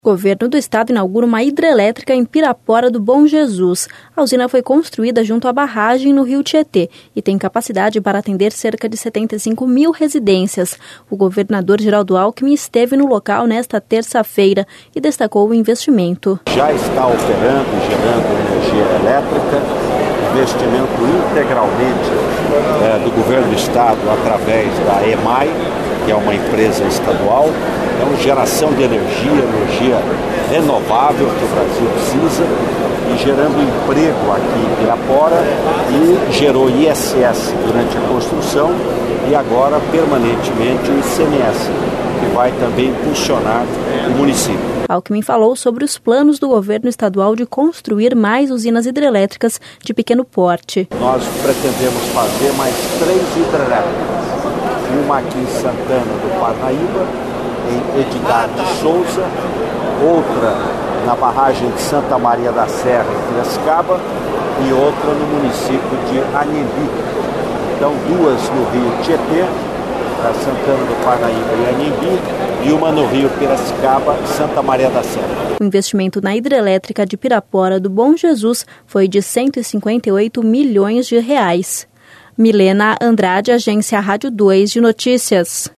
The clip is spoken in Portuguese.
O governo do estado inaugura uma hidrelétrica em Pirapora do Bom Jesus. A usina foi construída junto à barragem no rio Tietê e tem capacidade para atender cerca de 75 mil residências. O governador Geraldo Alckmin esteve no local nesta terça-feira e destacou o investimento. Já está operando e gerando energia elétrica, investimento integralmente do governo do estado através da EMAI, que é uma empresa estadual. Então, geração de energia renovável que o Brasil precisa e gerando emprego aqui em Pirapora e gerou ISS durante a construção e agora permanentemente o ICMS, que vai também impulsionar o município. Alckmin falou sobre os planos do governo estadual de construir mais usinas hidrelétricas de pequeno porte. Nós pretendemos fazer mais 3 hidrelétricas, uma aqui em Santana do Parnaíba, em Edgar de Souza, outra na barragem de Santa Maria da Serra, em Piracicaba, e outra no município de Anhembi. Então, 2 no rio Tietê, Santana do Parnaíba e Anhembi, e uma no rio Piracicaba e Santa Maria da Serra. O investimento na hidrelétrica de Pirapora do Bom Jesus foi de 158 milhões de reais. Milena Andrade, Agência Rádio 2 de Notícias.